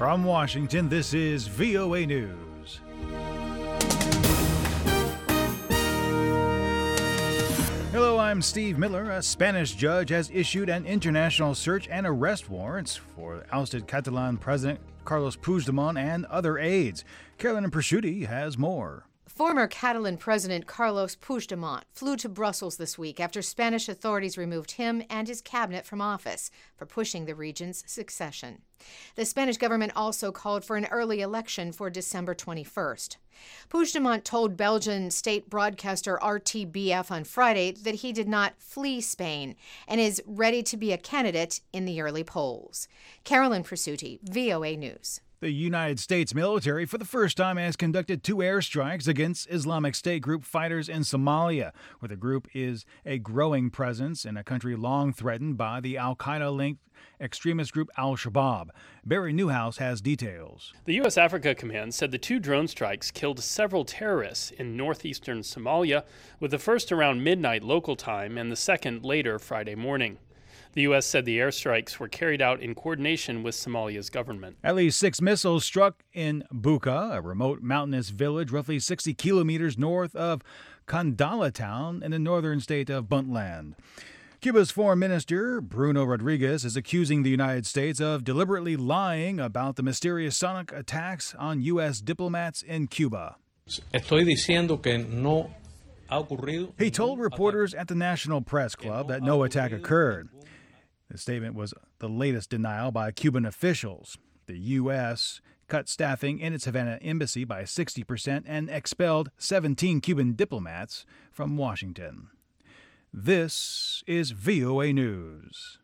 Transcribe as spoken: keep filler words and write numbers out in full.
From Washington, this is V O A News. Hello, I'm Steve Miller. A Spanish judge has issued an international search and arrest warrants for ousted Catalan President Carlos Puigdemont and other aides. Carolyn Prosciutti has more. Former Catalan President Carlos Puigdemont flew to Brussels this week after Spanish authorities removed him and his cabinet from office for pushing the region's succession. The Spanish government also called for an early election for December twenty-first. Puigdemont told Belgian state broadcaster R T B F on Friday that he did not flee Spain and is ready to be a candidate in the early polls. Carolyn Prosciutti, V O A News. The United States military, for the first time, has conducted two airstrikes against Islamic State group fighters in Somalia, where the group is a growing presence in a country long threatened by the al-Qaeda-linked extremist group al-Shabaab. Barry Newhouse has details. The U S Africa Command said the two drone strikes killed several terrorists in northeastern Somalia, with the first around midnight local time and the second later Friday morning. The U S said the airstrikes were carried out in coordination with Somalia's government. At least six missiles struck in Buka, a remote mountainous village roughly sixty kilometers north of Kandala town in the northern state of Puntland. Cuba's Foreign Minister, Bruno Rodriguez, is accusing the United States of deliberately lying about the mysterious sonic attacks on U S diplomats in Cuba. Estoy diciendo que no ha ocurrido. He told reporters at the National Press Club that no attack occurred. The statement was the latest denial by Cuban officials. The U S cut staffing in its Havana embassy by sixty percent and expelled seventeen Cuban diplomats from Washington. This is V O A News.